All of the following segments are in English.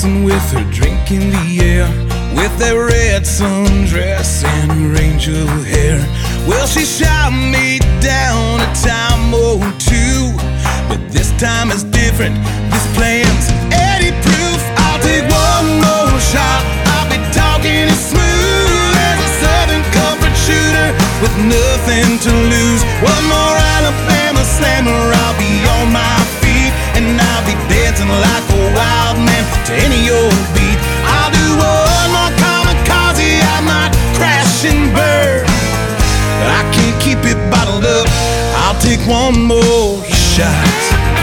dancing with her, drinking the air, with that red sundress and angel hair. Well, she shot me down a time or two, but this time is different. This plan's Eddie proof. I'll take one more shot. I'll be talking as smooth as a Southern Comfort shooter with nothing to lose. One more Alabama slammer, I'll be on my feet, and I'll be dancing like a wild man to any old beat. I'll do one more kamikaze, I might crash and burn. I can't keep it bottled up, I'll take one more shot.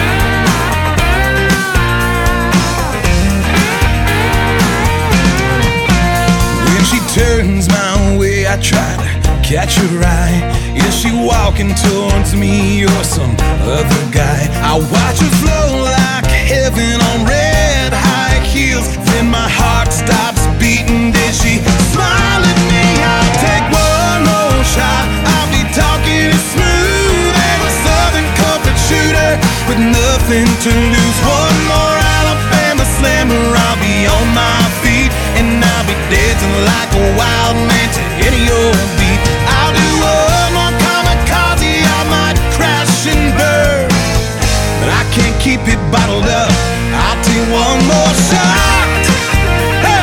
When she turns my way, I try to catch her eye. Is she walking towards me or some other guy? I watch her flow like heaven on red high heels. Then my heart stops beating. Did she smile at me? I'll take one more shot. I'll be talking as smooth as a Southern Comfort shooter with nothing to lose. One more Alabama slammer, I'll be on my feet, and I'll be dancing like a wild man to any old beat. I'll do one more kamikaze, I might crash and burn, but I can't keep it bottled up. I'll take one more shot. Hey!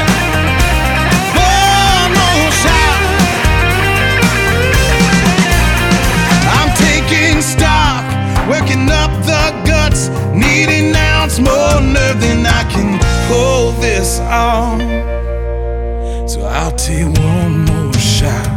One more shot. I'm taking stock, working up the guts, need an ounce more nerve than I can pull this off. So I'll take one more shot.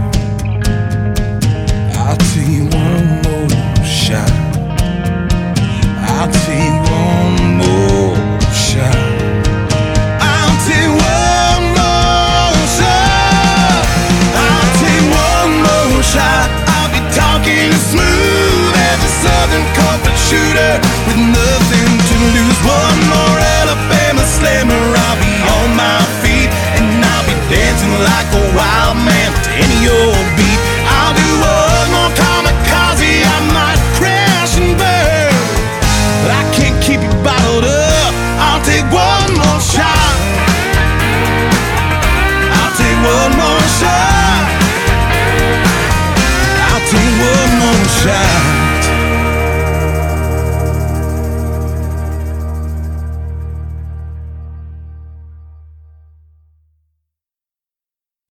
I'll take one more shot. I'll take one more shot. I'll take one more shot. I'll take one more shot. I'll be talking as smooth as a Southern Comfort shooter with nothing